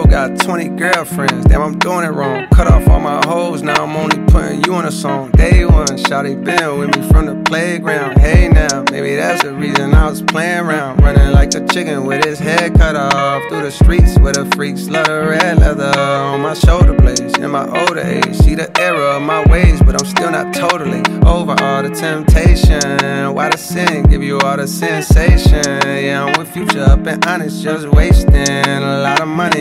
got 20 girlfriends, damn, I'm doing it wrong. Cut off all my hoes, now I'm only putting you on a song. Day one, shawty been with me from the playground. Hey now, maybe that's the reason I was playing around. Running like a chicken with his head cut off. Through the streets where the freaks love the red leather on my shoulder blades. In my older age, see the error of my ways, but I'm still not totally over all the temptation. Why the sin give you all the sensation? Yeah, I'm with Future up and Honest, just wasting a lot of money